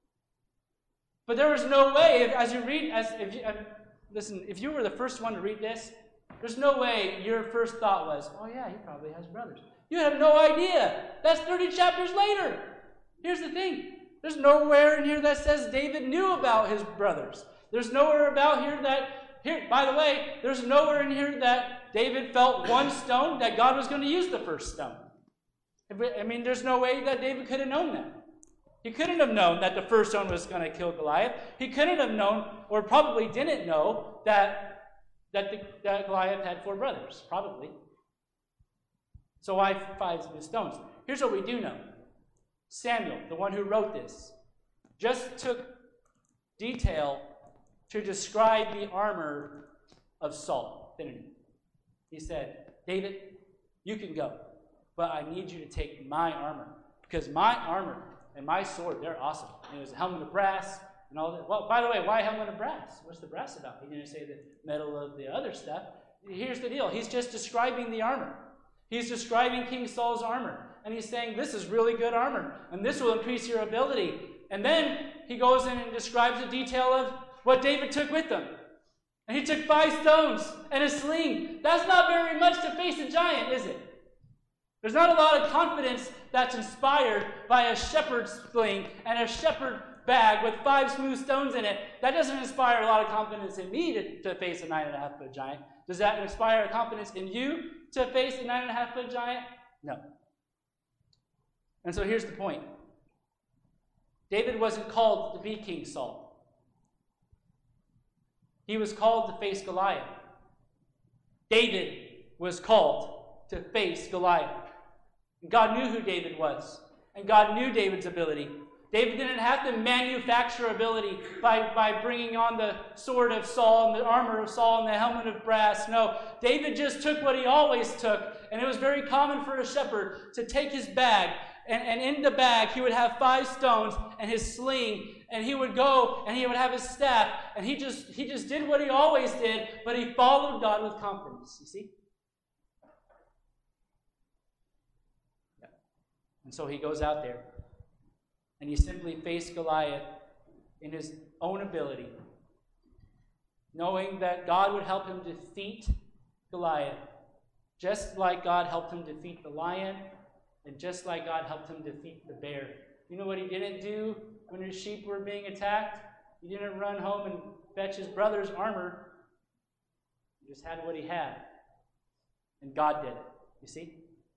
But there was no way, if, as you read, as if you, uh, listen, if you were the first one to read this, there's no way your first thought was, oh yeah, he probably has brothers. You have no idea. That's thirty chapters later. Here's the thing. There's nowhere in here that says David knew about his brothers. There's nowhere about here that, here, by the way, there's nowhere in here that David felt one stone, that God was going to use the first stone. I mean, there's no way that David could have known that. He couldn't have known that the first stone was going to kill Goliath. He couldn't have known, or probably didn't know, that, that, the, that Goliath had four brothers. Probably. So why five smooth stones? Here's what we do know. Samuel, the one who wrote this, just took detail to describe the armor of Saul, didn't he? He said, David, you can go, but I need you to take my armor, because my armor and my sword, they're awesome. And it was a helmet of brass and all that. Well, by the way, why helmet of brass? What's the brass about? He didn't say the metal of the other stuff. Here's the deal. He's just describing the armor. He's describing King Saul's armor. And he's saying, this is really good armor, and this will increase your ability. And then he goes in and describes the detail of what David took with him. And he took five stones and a sling. That's not very much to face a giant, is it? There's not a lot of confidence that's inspired by a shepherd's sling and a shepherd bag with five smooth stones in it. That doesn't inspire a lot of confidence in me to, to face a nine and a half foot giant. Does that inspire a confidence in you to face a nine and a half foot giant? No. And so here's the point. David wasn't called to be King Saul. He was called to face Goliath. David was called to face Goliath. And God knew who David was. And God knew David's ability. David didn't have to manufacture ability by, by bringing on the sword of Saul and the armor of Saul and the helmet of brass. No, David just took what he always took. And it was very common for a shepherd to take his bag. And, and in the bag, he would have five stones and his sling. And he would go and he would have his staff. And he just, he just did what he always did, but he followed God with confidence. You see? Yeah. And so he goes out there. And he simply faced Goliath in his own ability, knowing that God would help him defeat Goliath, just like God helped him defeat the lion, and just like God helped him defeat the bear. You know what he didn't do when his sheep were being attacked? He didn't run home and fetch his brother's armor. He just had what he had. And God did it. You see?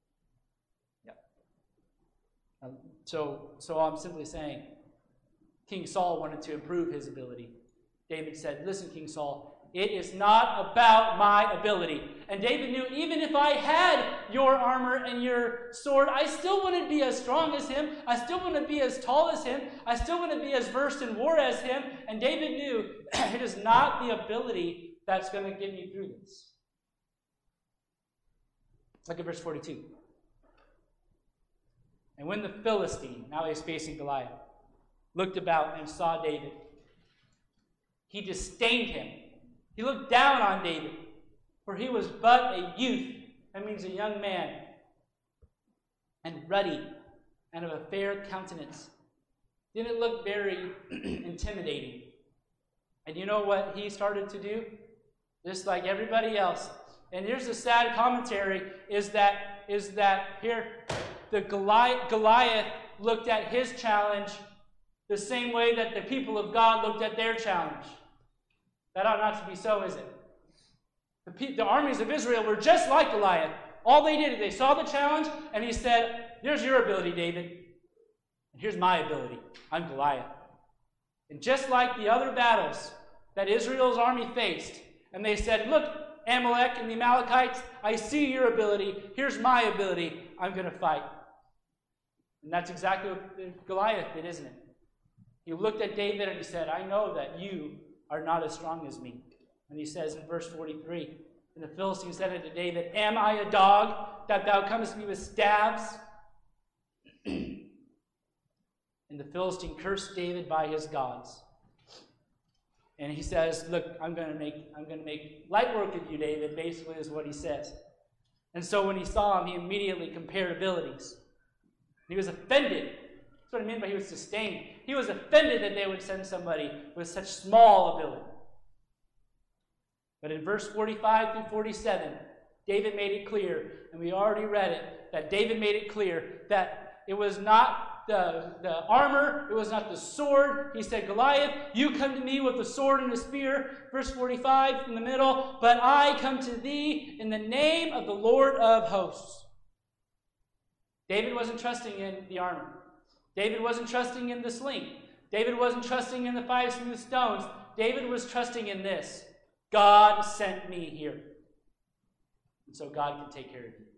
Um, so, so I'm simply saying, King Saul wanted to improve his ability. David said, listen, King Saul, It is not about my ability. And David knew, even if I had your armor and your sword, I still wouldn't be as strong as him. I still wouldn't be as tall as him. I still wouldn't be as versed in war as him. And David knew, it is not the ability that's going to get me through this. Look at verse forty-two. And when the Philistine, now he's facing Goliath, looked about and saw David, he disdained him. He looked down on David, for he was but a youth. That means a young man, and ruddy, and of a fair countenance. Didn't look very intimidating. And you know what he started to do? Just like everybody else. And here's the sad commentary, is that, is that here, the Goliath, Goliath looked at his challenge the same way that the people of God looked at their challenge. That ought not to be so, is it? The, the armies of Israel were just like Goliath. All they did is they saw the challenge, and he said, here's your ability, David. And here's my ability. I'm Goliath. And just like the other battles that Israel's army faced, and they said, look, Amalek and the Amalekites, I see your ability. Here's my ability. I'm going to fight. And that's exactly what Goliath did, isn't it? He looked at David and he said, I know that you are not as strong as me. And he says in verse forty-three, and the Philistine said unto David, am I a dog that thou comest to me with staves? And the Philistine cursed David by his gods. And he says, look, I'm going to make I'm going to make light work of you, David, basically is what he says. And so when he saw him, he immediately compared abilities. He was offended. That's what I mean by he was disdained. He was offended that they would send somebody with such small ability. But in verse forty-five through forty-seven, David made it clear, and we already read it, that David made it clear that it was not the, the armor, it was not the sword. He said, Goliath, you come to me with a sword and a spear. Verse forty-five in the middle, but I come to thee in the name of the Lord of hosts. David wasn't trusting in the armor. David wasn't trusting in the sling. David wasn't trusting in the five smooth stones. David was trusting in this. God sent me here. And so God can take care of you.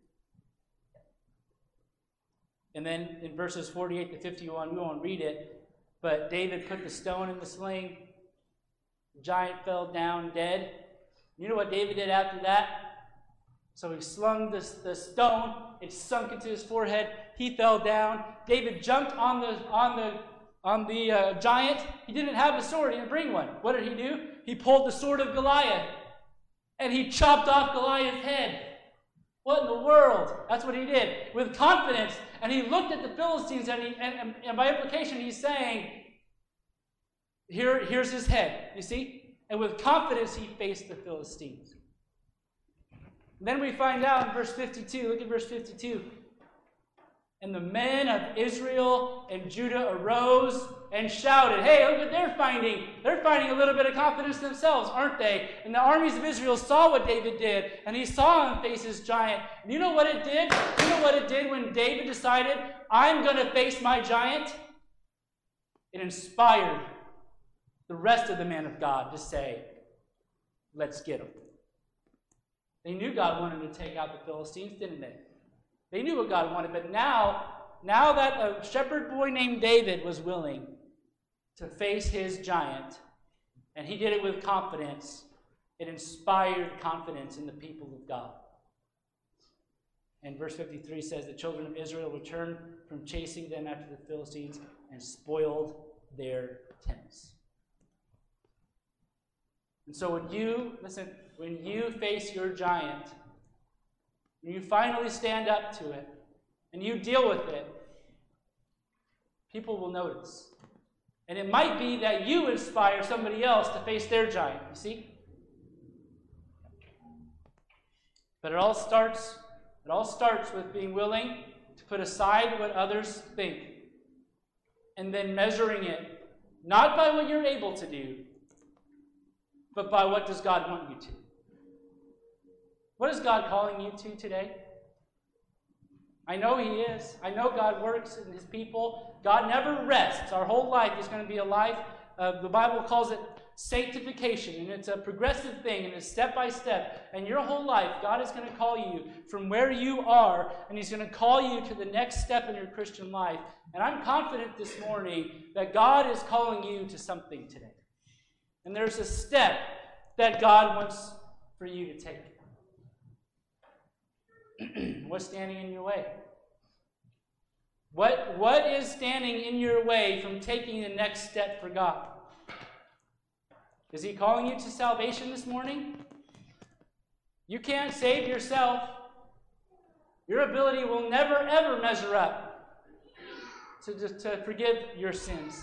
And then in verses forty-eight to fifty-one, we won't read it, but David put the stone in the sling. The giant fell down dead. You know what David did after that? So he slung this, the stone. It sunk into his forehead. He fell down. David jumped on the on the on the uh, giant. He didn't have a sword. He didn't bring one. What did he do? He pulled the sword of Goliath, and he chopped off Goliath's head. What in the world? That's what he did with confidence. And he looked at the Philistines, and, he, and, and by implication, he's saying, Here, here's his head. You see? And with confidence, he faced the Philistines. And then we find out in verse fifty-two. Look at verse fifty-two. And the men of Israel and Judah arose and shouted. Hey, look what they're finding. They're finding a little bit of confidence themselves, aren't they? And the armies of Israel saw what David did, and he saw him face his giant. And you know what it did? You know what it did when David decided, I'm going to face my giant? It inspired the rest of the men of God to say, let's get him. They knew God wanted to take out the Philistines, didn't they? They knew what God wanted, but now, now that a shepherd boy named David was willing to face his giant, and he did it with confidence, it inspired confidence in the people of God. And verse fifty-three says, the children of Israel returned from chasing them after the Philistines and spoiled their tents. And so when you, listen, when you face your giant, when you finally stand up to it, and you deal with it, people will notice. And it might be that you inspire somebody else to face their giant, you see? But it all starts, it all starts with being willing to put aside what others think, and then measuring it, not by what you're able to do, but by what does God want you to. What is God calling you to today? I know He is. I know God works in His people. God never rests. Our whole life is going to be a life, uh, the Bible calls it sanctification, and it's a progressive thing, and it's step by step. And your whole life, God is going to call you from where you are, and He's going to call you to the next step in your Christian life. And I'm confident this morning that God is calling you to something today. And there's a step that God wants for you to take. What's standing in your way? What, what is standing in your way from taking the next step for God? Is He calling you to salvation this morning? You can't save yourself. Your ability will never, ever measure up to, to, to forgive your sins.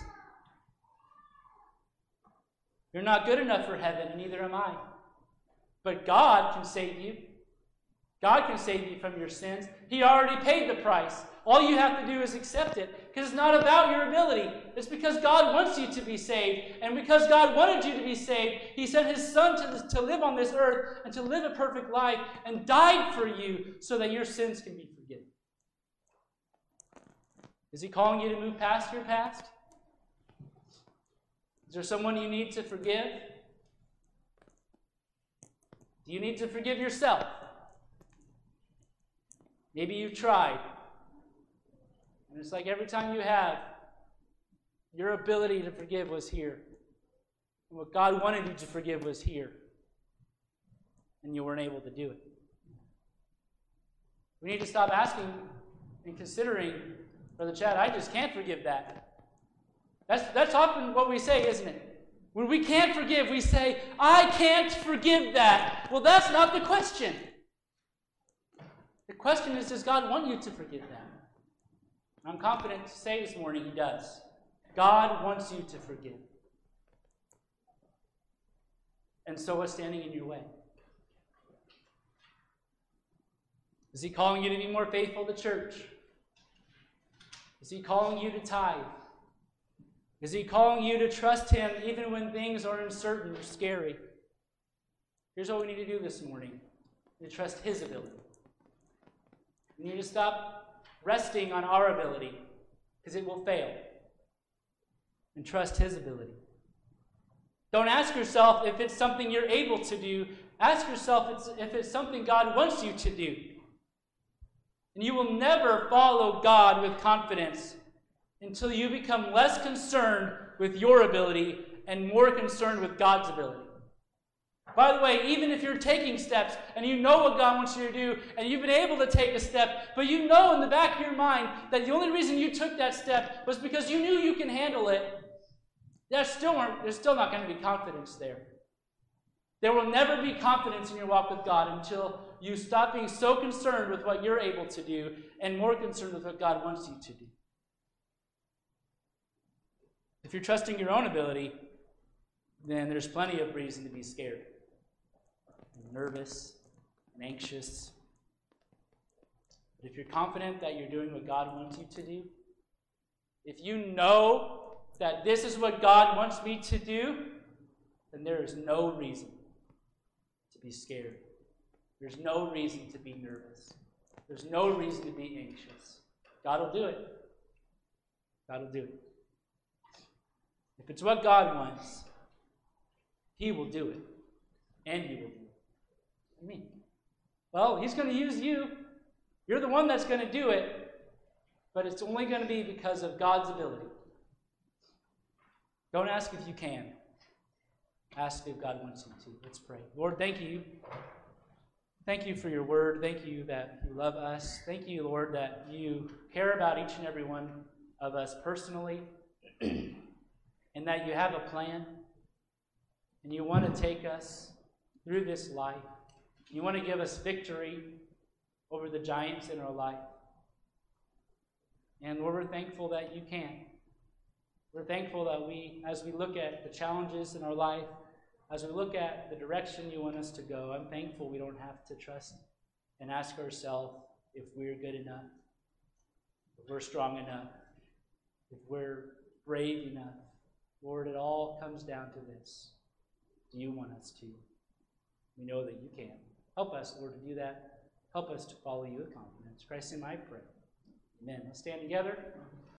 You're not good enough for heaven, and neither am I. But God can save you. God can save you from your sins. He already paid the price. All you have to do is accept it, because it's not about your ability. It's because God wants you to be saved. And because God wanted you to be saved, He sent His Son to, to live on this earth and to live a perfect life and died for you so that your sins can be forgiven. Is He calling you to move past your past? Is there someone you need to forgive? Do you need to forgive yourself? Maybe you've tried. And it's like every time you have, your ability to forgive was here. And what God wanted you to forgive was here. And you weren't able to do it. We need to stop asking and considering, Brother Chad, I just can't forgive that. That's, that's often what we say, isn't it? When we can't forgive, we say, I can't forgive that. Well, that's not the question. The question is, does God want you to forgive that? I'm confident to say this morning He does. God wants you to forgive. And so what's standing in your way? Is He calling you to be more faithful to church? Is He calling you to tithe? Is He calling you to trust Him even when things are uncertain or scary? Here's what we need to do this morning. We need to trust His ability. We need to stop resting on our ability, because it will fail, and trust His ability. Don't ask yourself if it's something you're able to do. Ask yourself if it's something God wants you to do. And you will never follow God with confidence until you become less concerned with your ability and more concerned with God's ability. By the way, even if you're taking steps and you know what God wants you to do and you've been able to take a step, but you know in the back of your mind that the only reason you took that step was because you knew you can handle it, there's still, there's still not going to be confidence there. There will never be confidence in your walk with God until you stop being so concerned with what you're able to do and more concerned with what God wants you to do. If you're trusting your own ability, then there's plenty of reason to be scared, and nervous, and anxious. But if you're confident that you're doing what God wants you to do, if you know that this is what God wants me to do, then there is no reason to be scared. There's no reason to be nervous. There's no reason to be anxious. God will do it. God will do it. If it's what God wants, He will do it. And you will do it. What do you mean? Well, He's going to use you. You're the one that's going to do it. But it's only going to be because of God's ability. Don't ask if you can. Ask if God wants you to. Let's pray. Lord, thank you. Thank you for your word. Thank you that you love us. Thank you, Lord, that you care about each and every one of us personally. And that you have a plan. And you want to take us through this life. You want to give us victory over the giants in our life. And Lord, we're thankful that you can. We're thankful that we, as we look at the challenges in our life, as we look at the direction you want us to go, I'm thankful we don't have to trust and ask ourselves if we're good enough, if we're strong enough, if we're brave enough. Lord, it all comes down to this. Do you want us to? We know that you can. Help us, Lord, to do that. Help us to follow you with confidence. Christ in my prayer. Amen. Let's stand together.